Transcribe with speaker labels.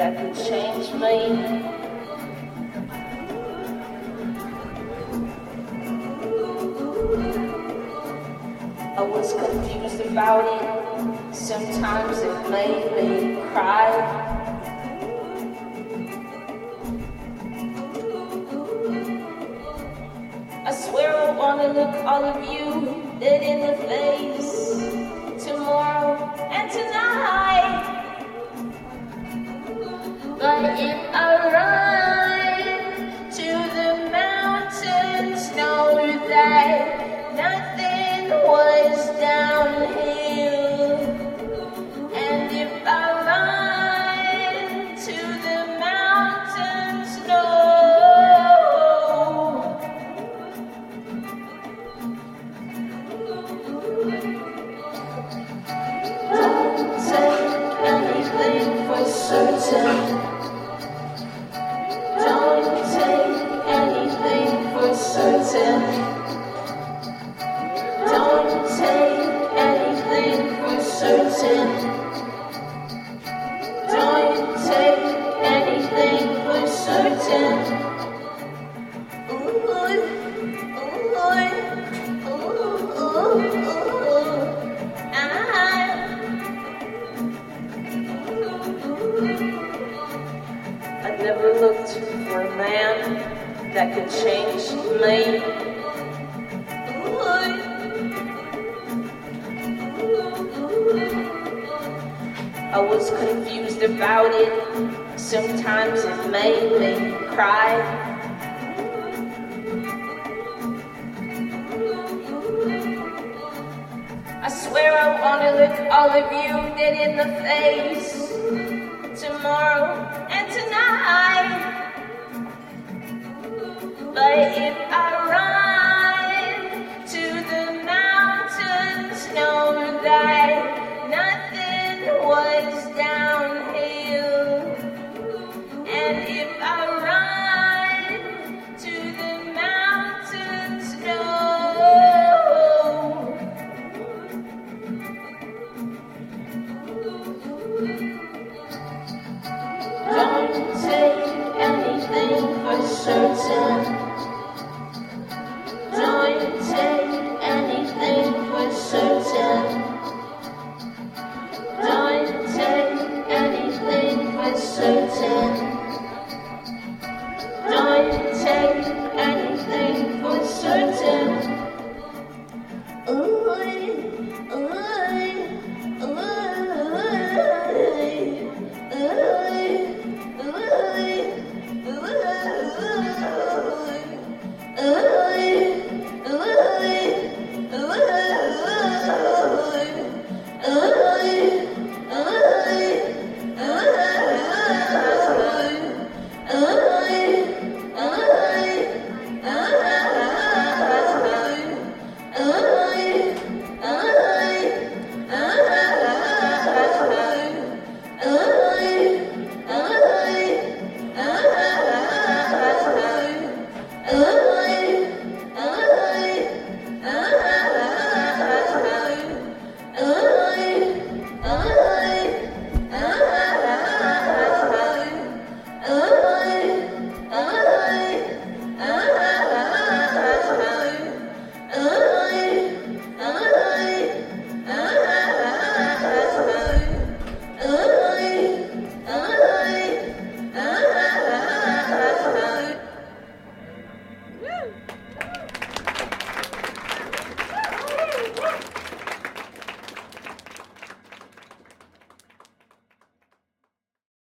Speaker 1: that could change me. I was confused about it. Sometimes it made me cry. I swear I wanna look all of you dead in the face tomorrow and tonight. But if I run to the mountains, know that nothing was downhill. And if I run to the mountains, know don't take anything for certain. Don't take anything for certain. Don't take anything for certain. Don't take anything for certain. I never looked for a man that could change me. I was confused about it. Sometimes it made me cry. I swear I wanna look all of you dead in the face tomorrow and tonight. But